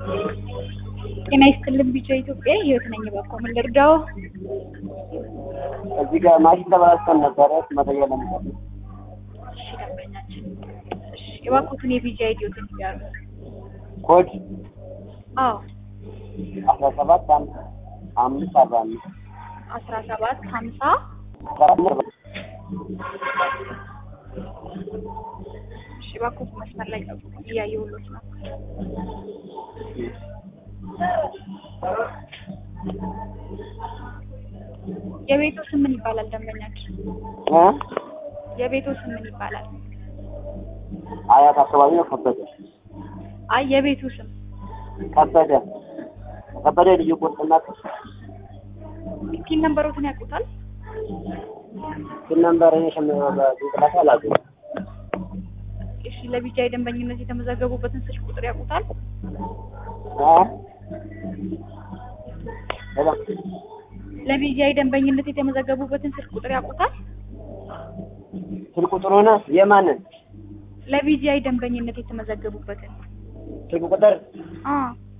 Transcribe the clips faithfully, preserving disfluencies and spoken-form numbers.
ጤና ይስጥልኝ ቢጫ ኢትዮጵያ ህይወት ነኝ ባኮ ምን ልርዳው? እዚህ ጋር ማሽን ተበላሽቶን ነበረ መጠየቅ ነበር። እሺ ደንበኛችን እሺ የባኮቱን የቢጫ ኢትዮጵያ ይያሉ ኮድ አዎ አስራ ሰባት አምስት አርባ አምስት አስራ ሰባት ሀምሳ እሺ ባኮቱ መስመር ላይ ነው እያየሁሎት ነው። የቤቱ ስም ምን ይባላል ደንበኛችን? እ የቤቱ ስም ምን ይባላል? አያት አካባቢ ነው። ከበደ አይ የቤቱ ስም ከበደ ከበደ ልዩ ቁርጥና ፒን ነምበሩን ያውቁታል? ፒን ነምበር እኔ ሸምነው በጥላታ አላውቅም። እሺ ለቢጫ የደንበኝነት የተመዘገቡበትን ስልክ ቁጥር ያውቁታል? አ ሄሎ ለቢጫ የደንበኝነት የተመዘገቡበትን ስልክ ቁጥር ያውቁታል? ስልክ ቁጥሩን የማንን? ለቢጫ የደንበኝነት የተመዘገቡበትን ስልክ ቁጥር አ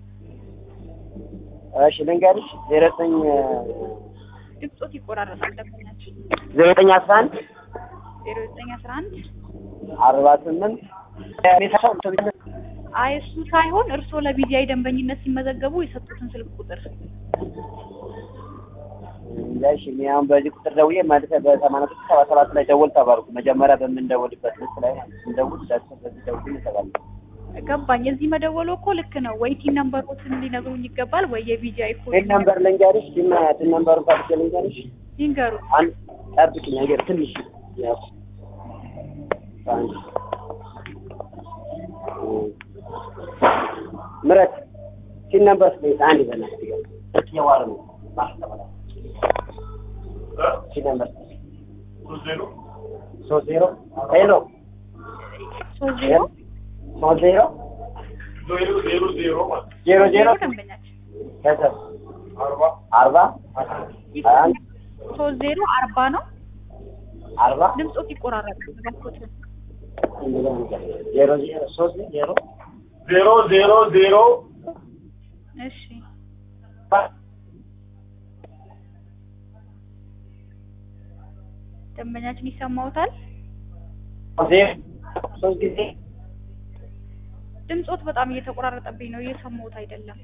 እሺ ልንገርሽ ዜሮ ዘጠኝ ድምጾት ይቆራረጣል ደንበኛችን ዜሮ ዘጠኝ አስራ አንድ ዜሮ ዘጠኝ አስራ አንድ አርባ ስምንት አይ እሱ ሳይሆን እርስዎ ለቢጃ ደንበኝነት ሲመዘገቡ የሰጡትን ስልክ ቁጥር እሺ ሚያም በዚህ ቁጥር ደውዬ ማለት በሰማንያ ስድስት ሰባ ሰባት ላይ ደውል ተባልኩ። መጀመሪያ በምንደውልበት ልክ ላይ ማለት እንደውል ዳስ በዚህ ደውል ተባለ። ገባኝ። እዚህ መደወሉ እኮ ልክ ነው። ወይ ቲን ነምበሮችን ሊነግሩኝ ይገባል ወይ የቢጃ ኮድ ቲን ነምበር ልንገርሽ ቲን ቲን ነምበሩን ታጥቄ ልንገርሽ ይንገሩ። አንድ ጠብቂ ነገር ትንሽ ያው አንድ ምረት ቲን ነምበር ስለ አንድ በእናትህ ይገርም የዋር ነው ማስተባለ ቲን ነምበር ሶስት ዜሮ ሄሎ ሶስት ዜሮ ሶስት ዜሮ ዜሮ ዜሮ ዜሮ ዜሮ ዜሮ ደንበኛችን ከሰብ አርባ አርባ አንድ ሶስት ዜሮ አርባ ነው። አርባ ድምጾት ይቆራረጣል ባኮት ዜሮ ዜሮ ሶስት ዜሮ ዜሮ ዜሮ ዜሮ እሺ ደንበኛችን ይሰማውታል? ዜሮ ሶስት ጊዜ ድምጾት በጣም እየተቆራረጠብኝ ነው እየሰማሁት አይደለም።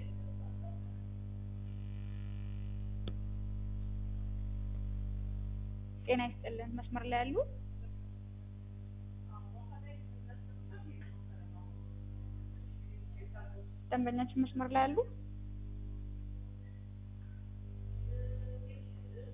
ጤና ይስጥልን መስመር ላይ ያሉ ደንበኛችን መስመር ላይ ያሉ